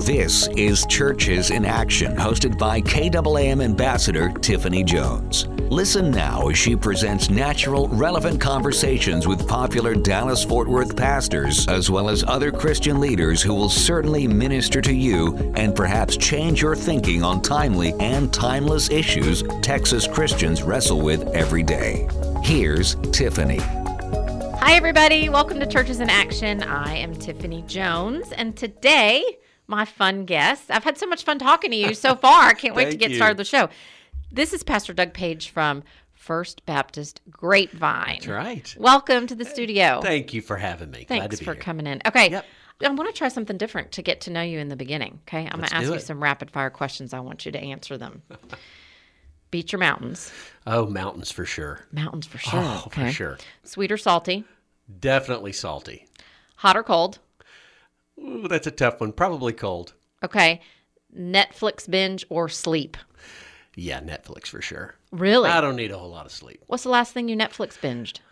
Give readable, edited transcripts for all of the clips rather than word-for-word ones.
This is Churches in Action, hosted by KAAM Ambassador Tiffany Jones. Listen now as she presents natural, relevant conversations with popular Dallas-Fort Worth pastors, as well as other Christian leaders who will certainly minister to you and perhaps change your thinking on timely and timeless issues Texas Christians wrestle with every day. Here's Tiffany. Hi, everybody. Welcome to Churches in Action. I am Tiffany Jones, and today, my fun guest. I've had so much fun talking to you so far. I can't wait to get started the show. This is Pastor Doug Page from First Baptist Grapevine. That's right. Welcome to the studio. Thank you for having me. Thanks for coming in. Okay. Yep. I want to try something different to get to know you in the beginning. Okay. I'm going to ask you some rapid fire questions. I want you to answer them. Beach or mountains? Oh, mountains for sure. Mountains for sure. Oh, okay. for sure. Sweet or salty? Definitely salty. Hot or cold? Ooh, that's a tough one. Probably cold. Okay. Netflix binge or sleep? Yeah, Netflix for sure. Really? I don't need a whole lot of sleep. What's the last thing you Netflix binged?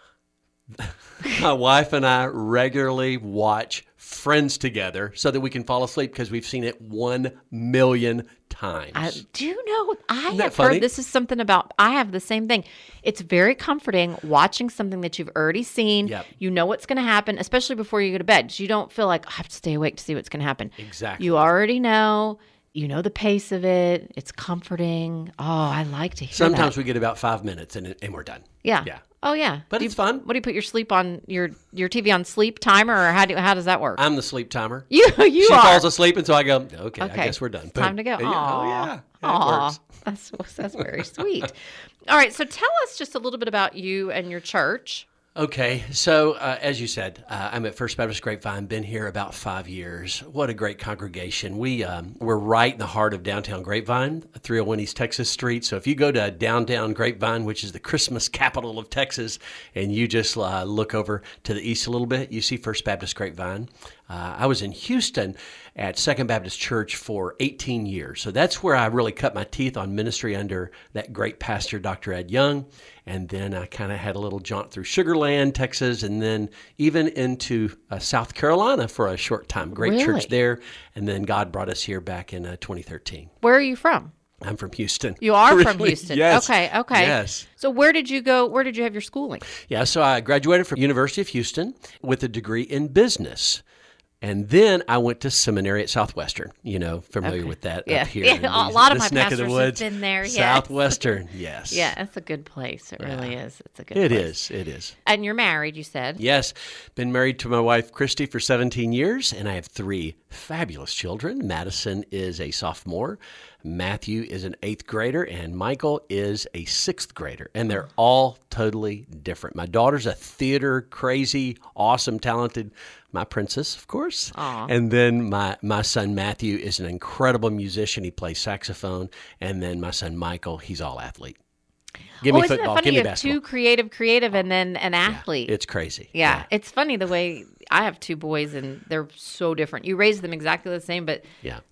My wife and I regularly watch Friends together so that we can fall asleep because we've seen it 1 million times. Do you know, I Isn't have that funny? heard this is something about, I have the same thing. It's very comforting watching something that you've already seen. Yep. You know what's going to happen, especially before you go to bed. You don't feel like, I have to stay awake to see what's going to happen. Exactly. You already know. You know the pace of it. It's comforting. Oh, I like to hear Sometimes that. we get about 5 minutes and we're done. Yeah. Yeah. Oh, yeah. But it's fun. What do you put your sleep on, your TV on sleep timer, or how does that work? I'm the sleep timer. You She are. falls asleep, and so I go, okay, I guess we're done. Time to go. Yeah. Oh, yeah. It Aw. works. That's very sweet. All right, so tell us just a little bit about you and your church. Okay, so as you said, I'm at First Baptist Grapevine, been here about 5 years. What a great congregation. We're right in the heart of downtown Grapevine, 301 East Texas Street. So if you go to downtown Grapevine, which is the Christmas capital of Texas, and you just look over to the east a little bit, you see First Baptist Grapevine. I was in Houston at Second Baptist Church for 18 years. So that's where I really cut my teeth on ministry under that great pastor, Dr. Ed Young. And then I kind of had a little jaunt through Sugar Land, Texas, and then even into South Carolina for a short time. Great church there. And then God brought us here back in 2013. Where are you from? I'm from Houston. You are Originally, from Houston. Yes. Okay. Yes. So where did you go? Where did you have your schooling? Yeah, so I graduated from University of Houston with a degree in business. And then I went to seminary at Southwestern, familiar with that up here. Yeah, a lot of my neck pastors of the woods. have been there. Yes. Southwestern, yes. Yeah, it's a good place. It really is. It's a good It place. is. It is. And you're married, you said? Yes. Been married to my wife, Christy, for 17 years, and I have 3 fabulous children. Madison is a sophomore, Matthew is an 8th grader, and Michael is a 6th grader. And they're all totally different. My daughter's a theater crazy, awesome, talented, my princess, of course. Aww. And then my son Matthew is an incredible musician. He plays saxophone. And then my son Michael, he's all athlete. Give me football, funny? give me You have basketball. 2 creative, and then an athlete. It's crazy. Yeah, it's funny the way I have 2 boys, and they're so different. You raise them exactly the same, but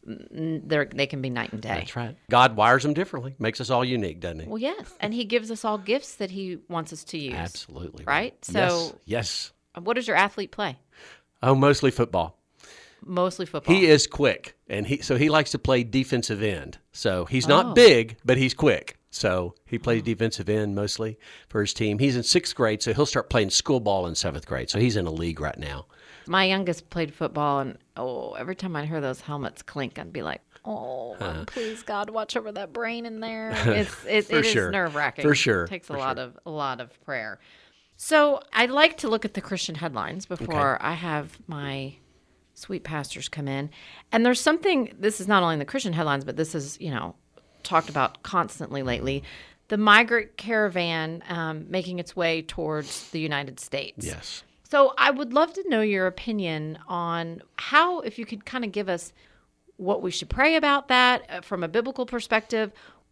they can be night and day. That's right. God wires them differently. Makes us all unique, doesn't he? Well, yes, and He gives us all gifts that He wants us to use. Absolutely. Right? So, yes. What does your athlete play? Oh, mostly football. Mostly football. He is quick, and he likes to play defensive end. So he's not big, but he's quick. So he plays defensive end mostly for his team. He's in 6th grade, so he'll start playing school ball in 7th grade. So he's in a league right now. My youngest played football, and every time I'd hear those helmets clink, I'd be like, please, God, watch over that brain in there. It is nerve-wracking. For sure. It takes a lot of prayer. So I like to look at the Christian headlines before I have my sweet pastors come in. And there's something, this is not only in the Christian headlines, but this is, talked about constantly lately, the migrant caravan making its way towards the United States. Yes. So I would love to know your opinion on how, if you could kind of give us what we should pray about that from a biblical perspective,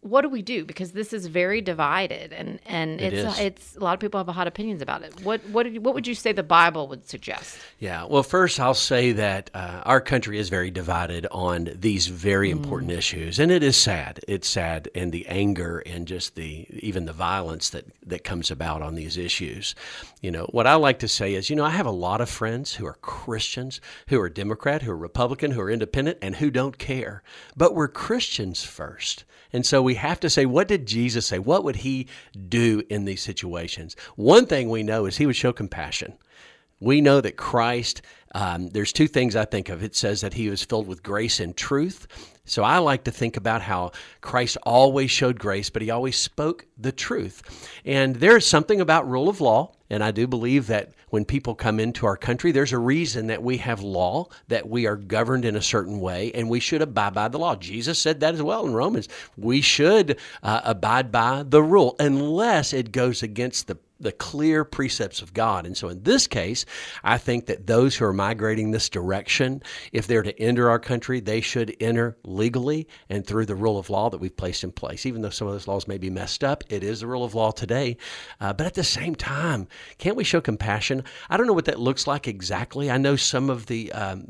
what do we do? Because this is very divided, and it's a lot of people have hot opinions about it. What would you say the Bible would suggest? Yeah, well, first I'll say that our country is very divided on these very important issues, and it is sad. It's sad, and the anger and just even the violence that comes about on these issues. What I like to say is, I have a lot of friends who are Christians, who are Democrat, who are Republican, who are independent, and who don't care. But we're Christians first. And so we have to say, what did Jesus say? What would he do in these situations? One thing we know is he would show compassion. We know that Christ, there's two things I think of. It says that he was filled with grace and truth. So I like to think about how Christ always showed grace, but he always spoke the truth. And there's something about rule of law. And I do believe that when people come into our country, there's a reason that we have law, that we are governed in a certain way, and we should abide by the law. Jesus said that as well in Romans. We should abide by the rule unless it goes against the clear precepts of God. And so in this case, I think that those who are migrating this direction, if they're to enter our country, they should enter legally and through the rule of law that we've placed in place. Even though some of those laws may be messed up, it is the rule of law today. But at the same time, can't we show compassion? I don't know what that looks like exactly. I know some of the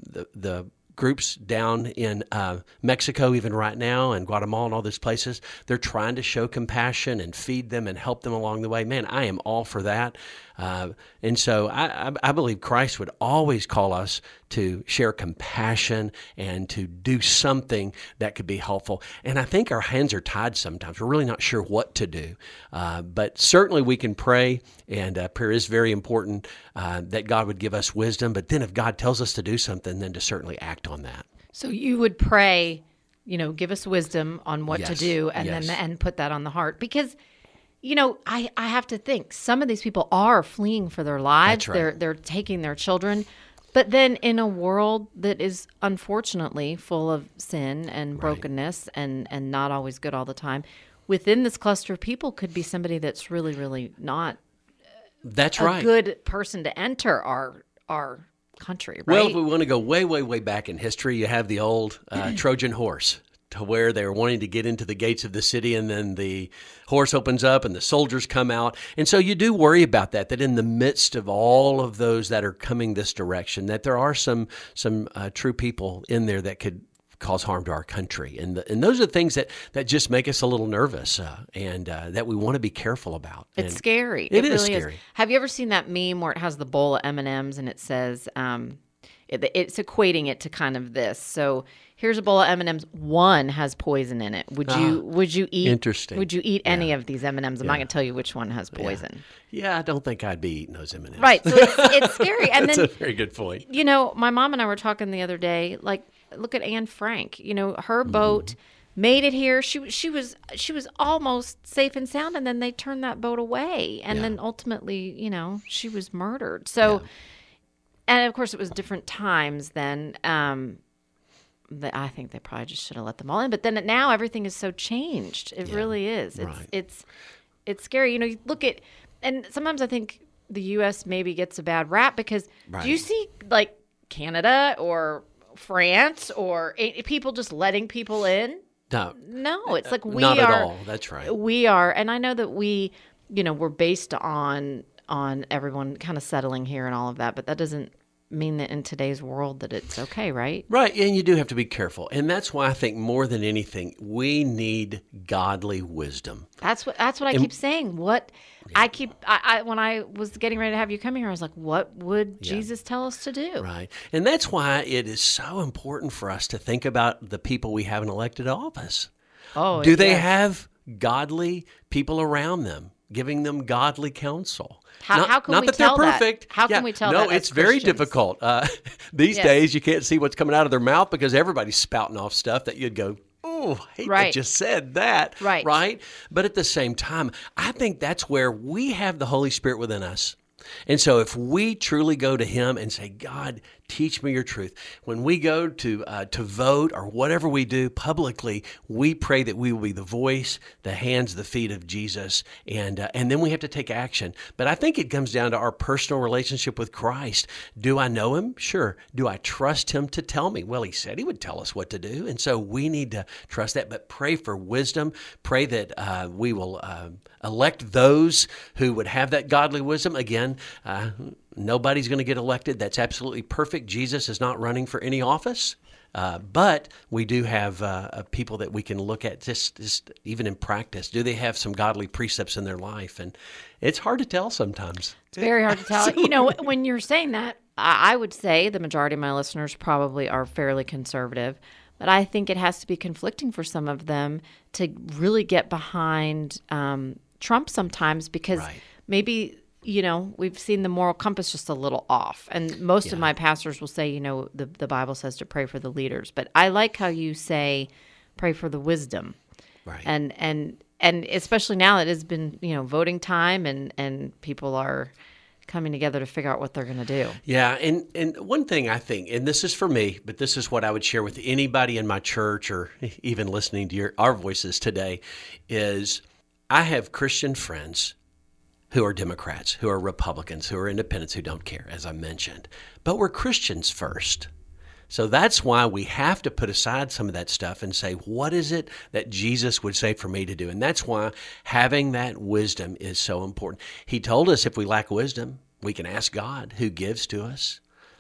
groups down in Mexico, even right now, and Guatemala and all those places, they're trying to show compassion and feed them and help them along the way. Man, I am all for that. And so I believe Christ would always call us to share compassion and to do something that could be helpful. And I think our hands are tied sometimes. We're really not sure what to do. But certainly we can pray, and prayer is very important, that God would give us wisdom. But then if God tells us to do something, then to certainly act on that. So you would pray, give us wisdom on what to do, and then put that on the heart. Because I have to think some of these people are fleeing for their lives. That's right. They're taking their children. But then in a world that is unfortunately full of sin and brokenness and not always good all the time, within this cluster of people could be somebody that's really, really not a good person to enter our country, right? Well, if we want to go way, way, way back in history, you have the old Trojan horse, to where they were wanting to get into the gates of the city, and then the horse opens up and the soldiers come out. And so you do worry about that in the midst of all of those that are coming this direction, that there are some true people in there that could cause harm to our country. And those are the things that just make us a little nervous and that we want to be careful about. It's scary. It really is scary. Have you ever seen that meme where it has the bowl of M&Ms and it says, it's equating it to kind of this. So here's a bowl of M&Ms. One has poison in it. Would you eat? Interesting. Would you eat any of these M&Ms? I'm not going to tell you which one has poison. Yeah, I don't think I'd be eating those M&Ms. Right. So it's scary. And That's then, a very good point. My mom and I were talking the other day. Like, look at Anne Frank. Her boat made it here. She was almost safe and sound, and then they turned that boat away, and then ultimately, she was murdered. So. Yeah. And, of course, it was different times then. I think they probably just should have let them all in. But then now everything is so changed. It really is. It's scary. You look at – and sometimes I think the U.S. maybe gets a bad rap because do you see, like, Canada or France or people just letting people in? No, it's like we not are – not at all. That's right. We are – and I know that we, we're based on everyone kind of settling here and all of that, but that doesn't mean that in today's world that it's okay, right? Right, and you do have to be careful. And that's why I think more than anything, we need godly wisdom. That's what I keep saying. When I was getting ready to have you come here, I was like, what would Jesus tell us to do? Right. And that's why it is so important for us to think about the people we have in elected office. Do they have godly people around them, giving them godly counsel? How can we tell they're perfect. How can we tell that? No, it's very difficult. These days, you can't see what's coming out of their mouth because everybody's spouting off stuff that you'd go, oh, I hate that just said that. Right. But at the same time, I think that's where we have the Holy Spirit within us. And so if we truly go to him and say, God, Teach me your truth. When we go to vote or whatever we do publicly, we pray that we will be the voice, the hands, the feet of Jesus, and then we have to take action. But I think it comes down to our personal relationship with Christ. Do I know him? Sure. Do I trust him to tell me? Well, he said he would tell us what to do, and so we need to trust that. But pray for wisdom. Pray that we will elect those who would have that godly wisdom. Again, nobody's going to get elected. That's absolutely perfect. Jesus is not running for any office. But we do have people that we can look at just even in practice. Do they have some godly precepts in their life? And it's hard to tell sometimes. It's very hard to tell. You know, when you're saying that, I would say the majority of my listeners probably are fairly conservative. But I think it has to be conflicting for some of them to really get behind Trump sometimes because maybe, you know, we've seen the moral compass just a little off. And most of my pastors will say, you know, the Bible says to pray for the leaders. But I like how you say pray for the wisdom. Right. And especially now that it's been, you know, voting time and people are coming together to figure out what they're going to do. Yeah, and one thing I think, and this is for me, but this is what I would share with anybody in my church or even listening to our voices today, is I have Christian friends who are Democrats, who are Republicans, who are independents, who don't care, as I mentioned. But we're Christians first. So that's why we have to put aside some of that stuff and say, what is it that Jesus would say for me to do? And that's why having that wisdom is so important. He told us if we lack wisdom, we can ask God who gives to us.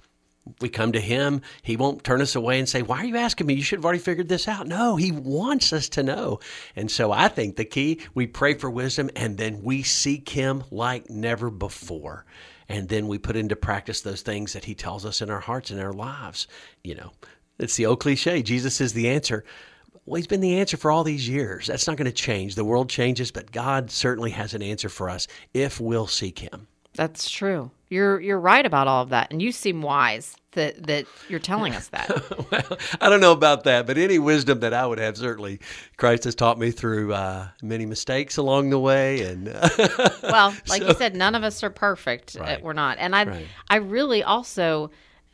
We come to him, he won't turn us away and say, why are you asking me? You should have already figured this out. No, he wants us to know. And so I think the key, we pray for wisdom and then we seek him like never before. And then we put into practice those things that he tells us in our hearts and our lives. You know, it's the old cliche, Jesus is the answer. Well, he's been the answer for all these years. That's not going to change. The world changes, but God certainly has an answer for us if we'll seek him. That's true. You're right about all of that, and you seem wise that you're telling us that. Well, I don't know about that, but any wisdom that I would have, certainly Christ has taught me through many mistakes along the way. And well, like you said, none of us are perfect. Right. We're not. And I really also,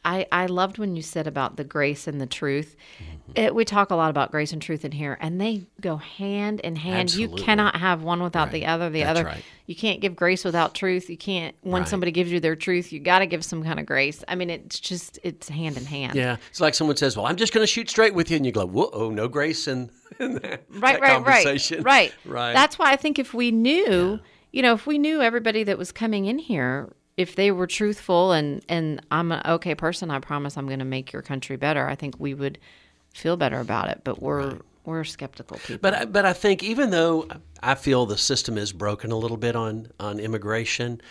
I loved when you said about the grace and the truth. We talk a lot about grace and truth in here, and they go hand in hand. Absolutely. You cannot have one without the other. The other, you can't give grace without truth. You can't, when somebody gives you their truth, you got to give some kind of grace. I mean, it's hand in hand. Yeah. It's like someone says, well, I'm just going to shoot straight with you. And you go, whoa, no grace in that conversation. Right. That's why I think if we knew, you know, if we knew everybody that was coming in here, if they were truthful and I'm an okay person, I promise I'm going to make your country better, I think we would feel better about it. But we're skeptical people. But I think even though I feel the system is broken a little bit on immigration,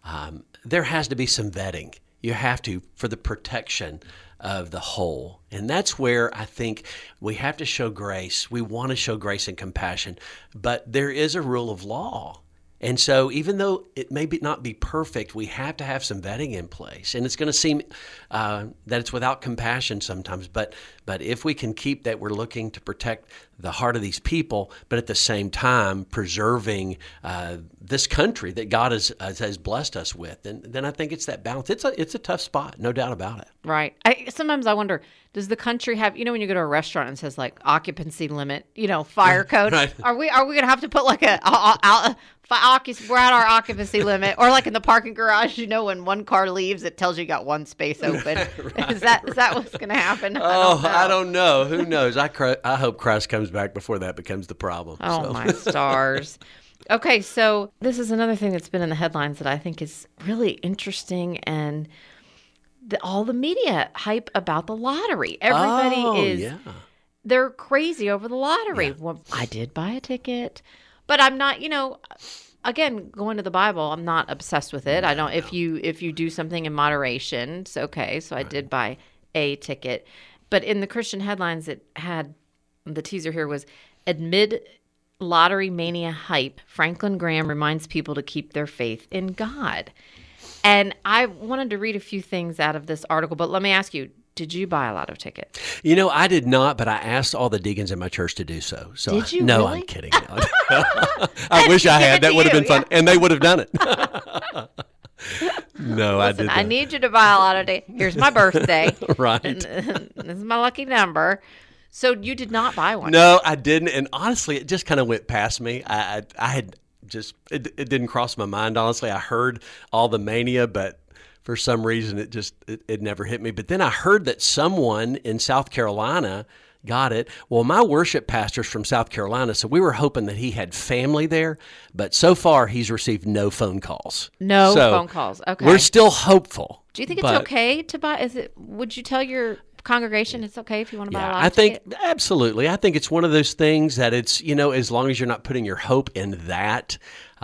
there has to be some vetting. You have to, for the protection of the whole. And that's where I think we have to show grace. We want to show grace and compassion, but there is a rule of law. And so even though it may not be perfect, we have to have some vetting in place. And it's going to seem that it's without compassion sometimes. But if we can keep that, we're looking to protect the heart of these people, but at the same time preserving this country that God has blessed us with. And then I think it's that balance. It's a tough spot, no doubt about it. Right. Sometimes I wonder, does the country have, you know, when you go to a restaurant and it says like occupancy limit, you know, fire code, right. Are we going to have to put like we're at our occupancy limit, or like in the parking garage, you know, when one car leaves, it tells you got one space open. Right. Is that what's going to happen? I don't know. Who knows? I hope Christ comes back before that becomes the problem. Oh, my stars. Okay, so this is another thing that's been in the headlines that I think is really interesting, and all the media hype about the lottery. Everybody they're crazy over the lottery. Yeah. Well, I did buy a ticket, but I'm not, you know, again, going to the Bible, I'm not obsessed with it. I don't, if you do something in moderation, it's okay. So I did buy a ticket, but in the Christian headlines, it had, the teaser here was, amid lottery mania hype, Franklin Graham reminds people to keep their faith in God. And I wanted to read a few things out of this article, but let me ask you, did you buy a lotto ticket? You know, I did not, but I asked all the deacons in my church to do so. Did you No, really? I'm kidding. I wish I had. That would have been fun. And they would have done it. No, I didn't. I need you to buy a lottery. Here's my birthday. Right. And this is my lucky number. So you did not buy one? No, I didn't. And honestly, it just kind of went past me. I had just, it didn't cross my mind, honestly. I heard all the mania, but for some reason, it never hit me. But then I heard that someone in South Carolina got it. Well, my worship pastor's from South Carolina, so we were hoping that he had family there. But so far, he's received no phone calls. No phone calls. Okay. We're still hopeful. Do you think it's okay to buy? Would you tell your congregation it's okay if you want to buy a lottery ticket? ticket? Absolutely. I think it's one of those things that it's, as long as you're not putting your hope in that,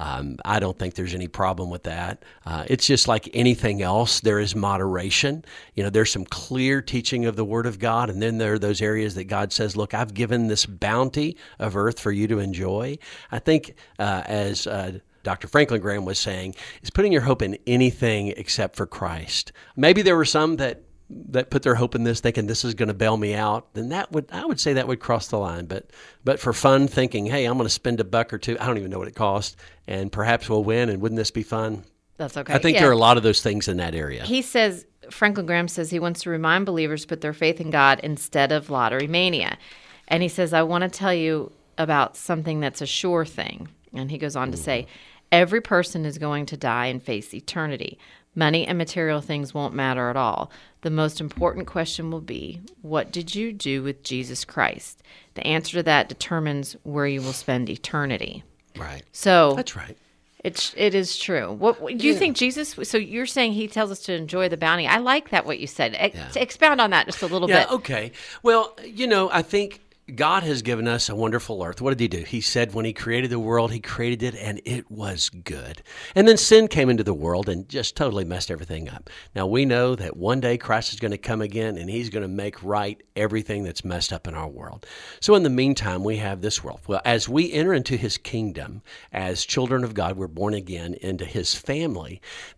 I don't think there's any problem with that. It's just like anything else. There is moderation. There's some clear teaching of the Word of God, and then there are those areas that God says, look, I've given this bounty of earth for you to enjoy. I think as Dr. Franklin Graham was saying, is putting your hope in anything except for Christ. Maybe there were some that put their hope in this, thinking this is going to bail me out, then I would say that would cross the line. But for fun, thinking, hey, I'm going to spend $1 or $2, I don't even know what it costs, and perhaps we'll win, and wouldn't this be fun? That's okay. I think there are a lot of those things in that area. Franklin Graham says he wants to remind believers to put their faith in God instead of lottery mania. And he says, I want to tell you about something that's a sure thing. And he goes on to say, every person is going to die and face eternity. Money and material things won't matter at all. The most important question will be, what did you do with Jesus Christ? The answer to that determines where you will spend eternity. Right. So that's right. It is true. What do you think Jesus? So you're saying he tells us to enjoy the bounty. I like that what you said. To expound on that just a little bit. Okay. Well, I think God has given us a wonderful earth. What did he do? He said when he created the world, he created it and it was good. And then sin came into the world and just totally messed everything up. Now we know that one day Christ is going to come again and he's going to make right everything that's messed up in our world. So in the meantime, we have this world. Well, as we enter into his kingdom, as children of God, we're born again into his family,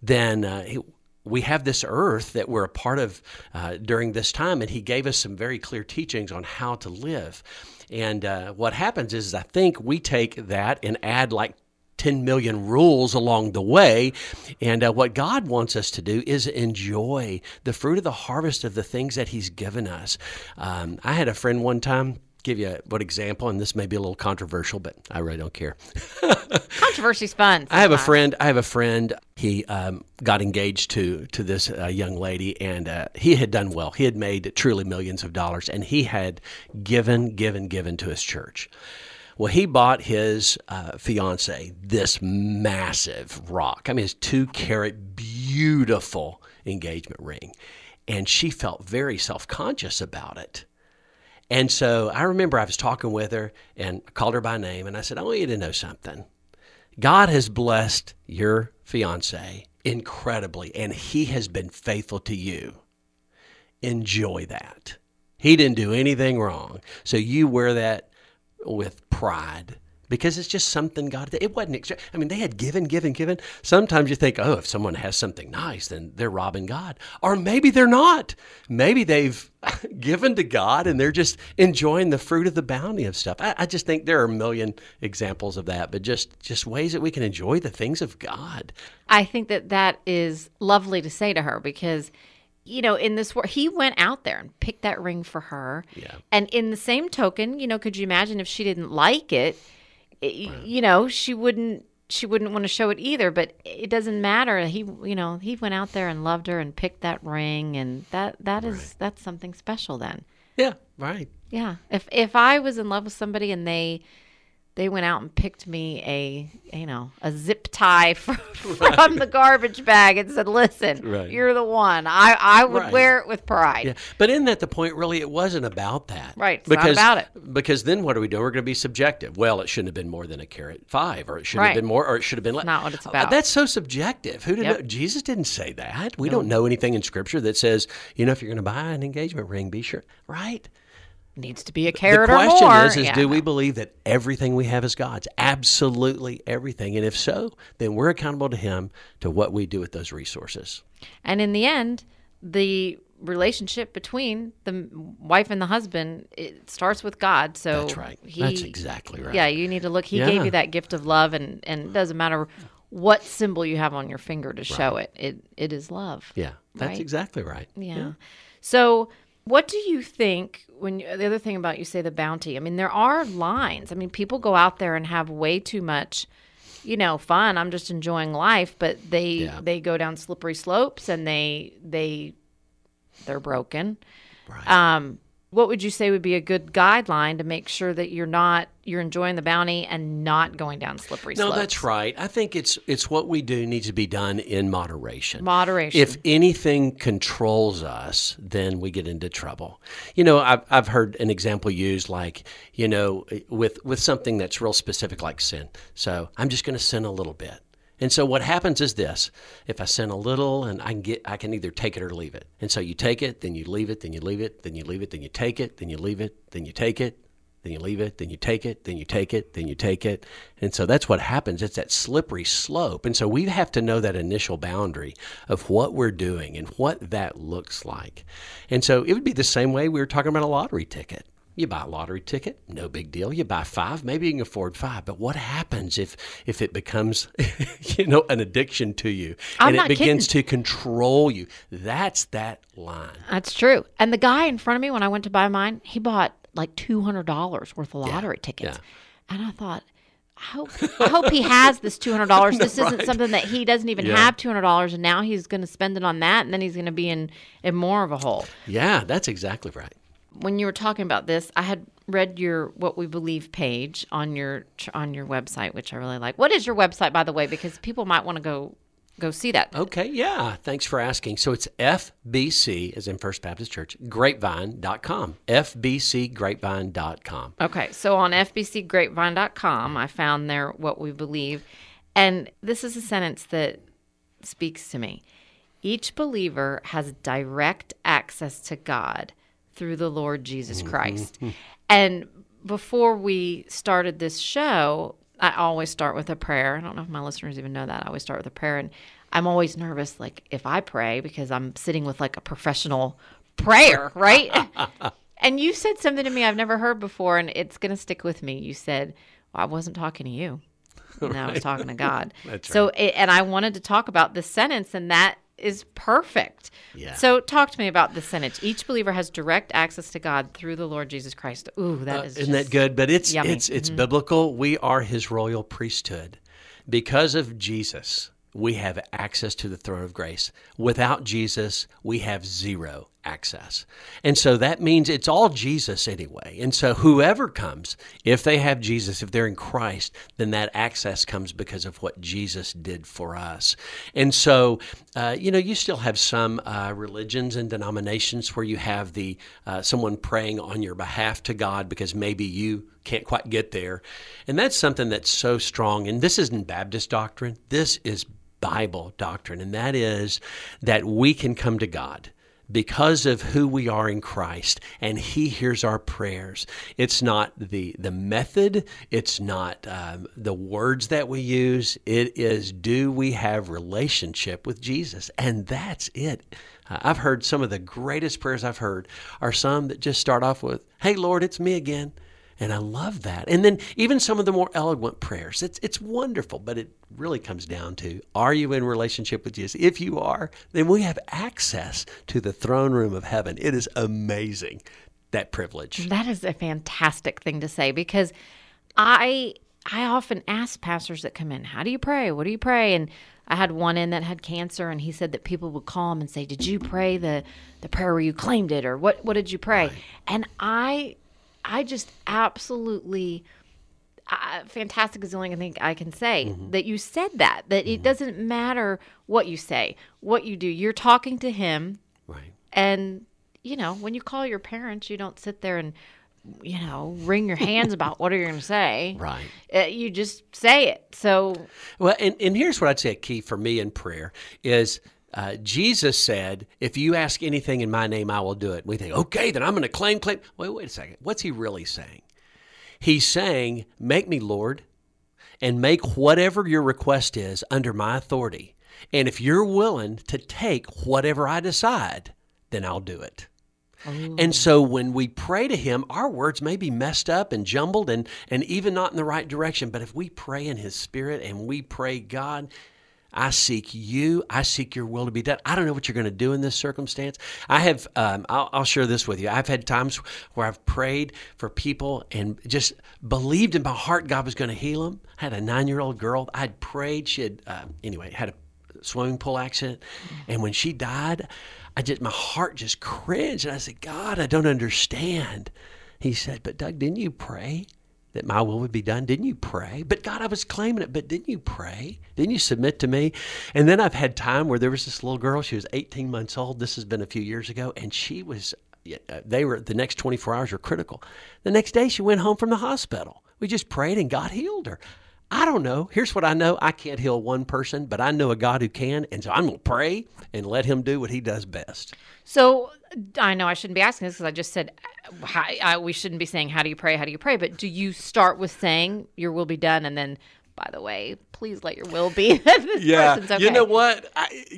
then we have this earth that we're a part of during this time, and he gave us some very clear teachings on how to live. And what happens is I think we take that and add like 10 million rules along the way. And what God wants us to do is enjoy the fruit of the harvest of the things that he's given us. I had a friend one time, give you what example, and this may be a little controversial, but I really don't care. Controversy's fun. Sometimes. I have a friend. He got engaged to this young lady, and he had done well. He had made truly millions of dollars, and he had given to his church. Well, he bought his fiance this massive rock. I mean, his 2-carat beautiful engagement ring, and she felt very self-conscious about it. And so I remember I was talking with her and I called her by name and I said, I want you to know something. God has blessed your fiance incredibly and he has been faithful to you. Enjoy that. He didn't do anything wrong. So you wear that with pride because it's just something God did. It wasn't extra. I mean, they had given. Sometimes you think, oh, if someone has something nice, then they're robbing God. Or maybe they're not. Maybe they've given to God and they're just enjoying the fruit of the bounty of stuff. I just think there are a million examples of that, but just ways that we can enjoy the things of God. I think that is lovely to say to her because in this world, he went out there and picked that ring for her. Yeah. And in the same token, could you imagine if she didn't like it? She wouldn't want to show it either, but it doesn't matter. He went out there and loved her and picked that ring, and that's something special then. Yeah, right. Yeah. If I was in love with somebody and they went out and picked me a zip tie from the garbage bag and said, listen, you're the one. I would wear it with pride. Yeah. But isn't that the point, really? It wasn't about that. Right. It's not about it. Because then what are we doing? We're going to be subjective. Well, it shouldn't have been more than a carat 5, or it should have been more, or it should have been less. Not what it's about. That's so subjective. Who did know? Jesus didn't say that. We don't know anything in Scripture that says, if you're going to buy an engagement ring, be sure. Right? Needs to be a carat or more. The question is do we believe that everything we have is God's? Absolutely everything. And if so, then we're accountable to him to what we do with those resources. And in the end, the relationship between the wife and the husband, it starts with God. So that's right. That's exactly right. Yeah, you need to look. He gave you that gift of love, and it doesn't matter what symbol you have on your finger to show it. It is love. Yeah, that's right? exactly right. Yeah. So what do you think the other thing about you say the bounty, I mean, there are lines. I mean, people go out there and have way too much, fun. I'm just enjoying life, but they go down slippery slopes and they're broken. Right. What would you say would be a good guideline to make sure that you're enjoying the bounty and not going down slippery slopes? No, that's right. I think it's what we do needs to be done in moderation. Moderation. If anything controls us, then we get into trouble. I've heard an example used like, with something that's real specific like sin. So I'm just going to sin a little bit. And so what happens is this: if I sin a little, and I can either take it or leave it. And so you take it, then you leave it, then you leave it, then you leave it, then you take it, then you leave it, then you take it, then you leave it, then you take it, then you take it, then you take it. And so that's what happens. It's that slippery slope. And so we have to know that initial boundary of what we're doing and what that looks like. And so it would be the same way we were talking about a lottery ticket. You buy a lottery ticket, no big deal. You buy 5, maybe you can afford 5. But what happens if it becomes, an addiction to you and it begins to control you? That's that line. That's true. And the guy in front of me, when I went to buy mine, he bought like $200 worth of lottery tickets. Yeah. And I thought, I hope he has this $200. This isn't something that he doesn't even have $200, and now he's going to spend it on that, and then he's going to be in more of a hole. Yeah, that's exactly right. When you were talking about this, I had read your What We Believe page on your website, which I really like. What is your website, by the way? Because people might want to go see that. Okay, yeah. Thanks for asking. So it's FBC, as in First Baptist Church, grapevine.com. FBCgrapevine.com. Okay, so on FBCgrapevine.com, I found there What We Believe. And this is a sentence that speaks to me. Each believer has direct access to God through the Lord Jesus Christ. And before we started this show, I always start with a prayer. I don't know if my listeners even know that. I always start with a prayer. And I'm always nervous, like, if I pray, because I'm sitting with, like, a professional prayer, right? And you said something to me I've never heard before, and it's going to stick with me. You said, well, I wasn't talking to you. And I was talking to God. That's right. So, and I wanted to talk about this sentence, and that is perfect. Yeah. So talk to me about this sentence. Each believer has direct access to God through the Lord Jesus Christ. Ooh, that is isn't that good? But it's yummy. It's biblical. We are his royal priesthood. Because of Jesus, we have access to the throne of grace. Without Jesus, we have zero access. And so that means it's all Jesus anyway. And so whoever comes, if they have Jesus, if they're in Christ, then that access comes because of what Jesus did for us. And so, you still have some religions and denominations where you have the someone praying on your behalf to God because maybe you can't quite get there. And that's something that's so strong. And this isn't Baptist doctrine. This is Bible doctrine. And that is that we can come to God because of who we are in Christ, and he hears our prayers. It's not the method. It's not the words that we use. It is, do we have relationship with Jesus? And that's it. I've heard some of the greatest prayers I've heard are some that just start off with, hey, Lord, it's me again. And I love that. And then even some of the more eloquent prayers, it's wonderful, but it really comes down to, are you in relationship with Jesus? If you are, then we have access to the throne room of heaven. It is amazing, that privilege. That is a fantastic thing to say, because I often ask pastors that come in, how do you pray? What do you pray? And I had one in that had cancer, and he said that people would call him and say, did you pray the prayer where you claimed it? Or what did you pray? Right. And I just absolutely, fantastic is the only thing I can say, that you said that it doesn't matter what you say, what you do. You're talking to him. Right. And, when you call your parents, you don't sit there and, wring your hands about what are you going to say. Right. You just say it. So. Well, and here's what I'd say a key for me in prayer is, Jesus said, if you ask anything in my name, I will do it. We think, okay, then I'm going to claim. Wait a second. What's he really saying? He's saying, make me Lord, and make whatever your request is under my authority. And if you're willing to take whatever I decide, then I'll do it. And so when we pray to him, our words may be messed up and jumbled and even not in the right direction. But if we pray in his Spirit and we pray, God, I seek you. I seek your will to be done. I don't know what you're going to do in this circumstance. I have, I'll share this with you. I've had times where I've prayed for people and just believed in my heart God was going to heal them. I had a 9-year-old girl. I'd prayed. She had, had a swimming pool accident. And when she died, my heart just cringed. And I said, God, I don't understand. He said, but Doug, didn't you pray that my will would be done? Didn't you pray? But God, I was claiming it, but didn't you pray? Didn't you submit to me? And then I've had time where there was this little girl, she was 18 months old. This has been a few years ago. And the next 24 hours were critical. The next day she went home from the hospital. We just prayed and God healed her. I don't know. Here's what I know. I can't heal one person, but I know a God who can. And so I'm going to pray and let him do what he does best. So I know I shouldn't be asking this because I just said we shouldn't be saying, how do you pray? How do you pray? But do you start with saying your will be done? And then, by the way, please let your will be. Person's okay. You know what?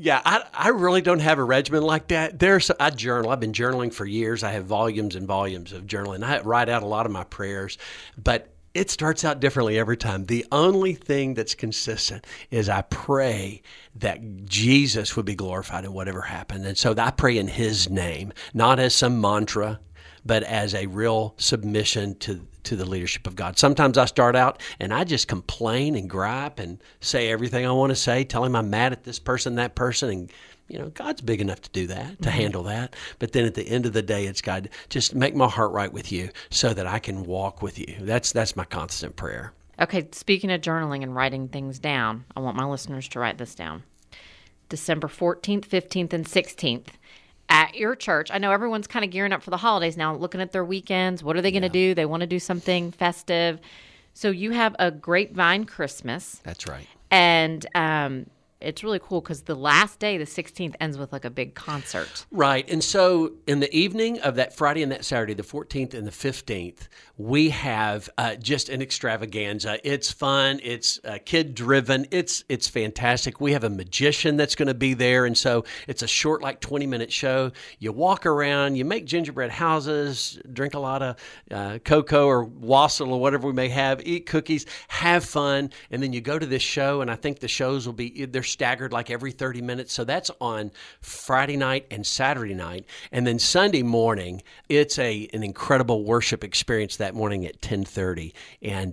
I really don't have a regimen like that. I journal. I've been journaling for years. I have volumes and volumes of journaling. I write out a lot of my prayers, but it starts out differently every time. The only thing that's consistent is I pray that Jesus would be glorified in whatever happened. And so I pray in his name, not as some mantra, but as a real submission to the leadership of God. Sometimes I start out and I just complain and gripe and say everything I want to say, tell him I'm mad at this person, that person, and God's big enough to do that, to handle that. But then at the end of the day, it's God, just make my heart right with you so that I can walk with you. That's my constant prayer. Okay, speaking of journaling and writing things down, I want my listeners to write this down. December 14th, 15th, and 16th at your church. I know everyone's kind of gearing up for the holidays now, looking at their weekends. What are they going to do? They want to do something festive. So you have a Grapevine Christmas. That's right. And it's really cool because the last day, the 16th, ends with like a big concert. Right. And so in the evening of that Friday and that Saturday, the 14th and the 15th, we have just an extravaganza. It's fun. It's kid-driven. It's fantastic. We have a magician that's going to be there. And so it's a short, 20-minute show. You walk around, you make gingerbread houses, drink a lot of cocoa or wassail or whatever we may have, eat cookies, have fun. And then you go to this show, and I think the shows will be, they're staggered every 30 minutes. So that's on Friday night and Saturday night. And then Sunday morning, it's an incredible worship experience that morning at 10:30. And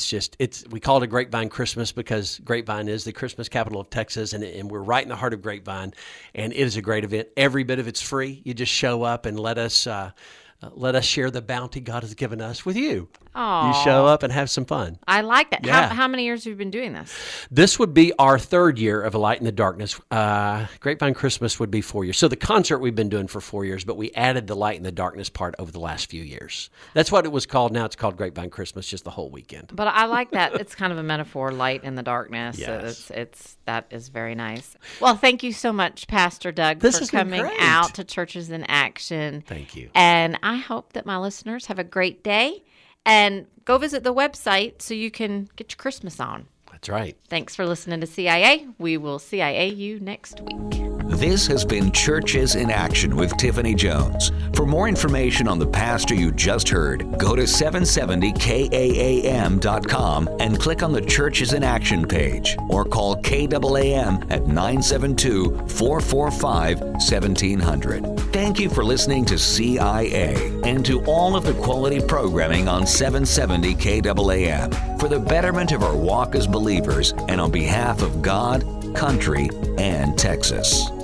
we call it a Grapevine Christmas because Grapevine is the Christmas capital of Texas. And we're right in the heart of Grapevine. And it is a great event. Every bit of it's free. You just show up and let us share the bounty God has given us with you. Aww. You show up and have some fun. I like that. Yeah. How many years have you been doing this? This would be our third year of A Light in the Darkness. Grapevine Christmas would be 4 years. So the concert we've been doing for 4 years, but we added the Light in the Darkness part over the last few years. That's what it was called. Now it's called Grapevine Christmas, just the whole weekend. But I like that. It's kind of a metaphor, light in the darkness. Yes. So that is very nice. Well, thank you so much, Pastor Doug, for coming out to Churches in Action. Thank you. And I hope that my listeners have a great day. And go visit the website so you can get your Christmas on. That's right. Thanks for listening to CIA. We will CIA you next week. This has been Churches in Action with Tiffany Jones. For more information on the pastor you just heard, go to 770KAAM.com and click on the Churches in Action page or call KAAM at 972-445-1700. Thank you for listening to CIA and to all of the quality programming on 770 KAAM for the betterment of our walk as believers and on behalf of God, country, and Texas.